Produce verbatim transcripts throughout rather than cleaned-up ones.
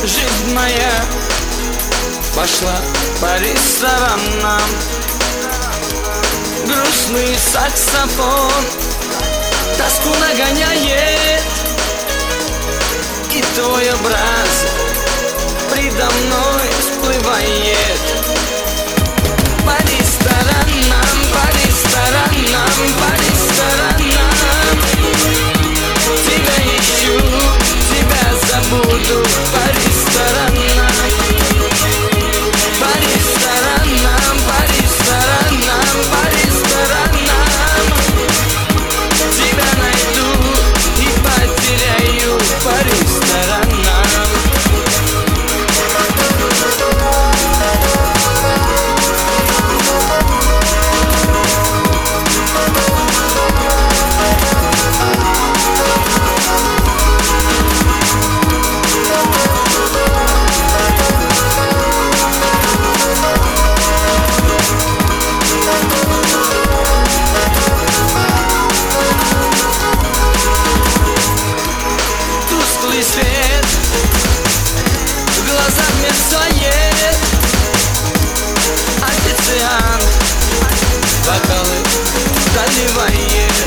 Жизнь моя пошла по ресторанам. Грустный саксофон тоску нагоняет, и твой образ предо мной всплывает. По ресторанам, по ресторанам, по ресторанам тебя ищу, тебя забуду. По ресторанам, по ресторанам, по ресторанам, по ресторанам тебя найду и потеряю. По ресторанам. Тусклый свет в глазах мерцает, официант бокалы доливает.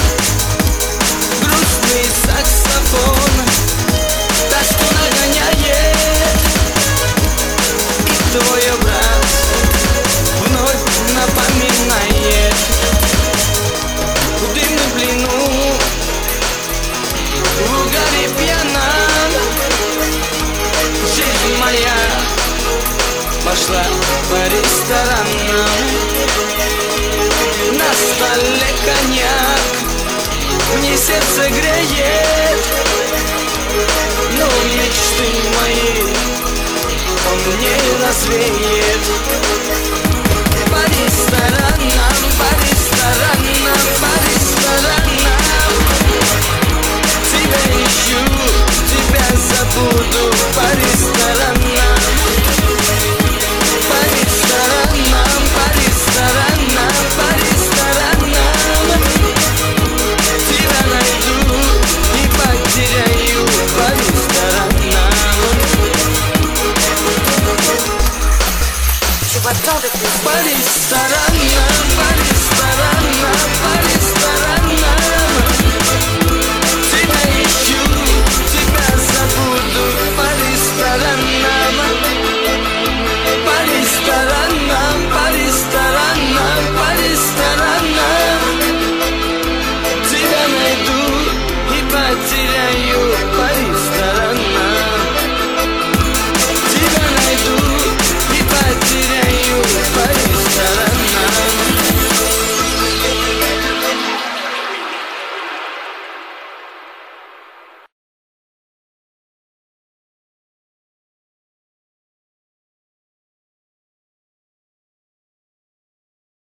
Грустный саксофон тоску нагоняет, и твой образ вновь напоминает. В дымном плену, в угаре пьяном жизнь моя пошла по ресторанам. На столе коньяк мне сердце греет, но мечты мои он мне развеет. По ресторанам, по ресторанам, по ресторанам тебя ищу, тебя забуду. По ресторанам, по ресторанам, по ресторанам, по ресторанам тебя найду и потеряю. По ресторанам, по ресторанам, по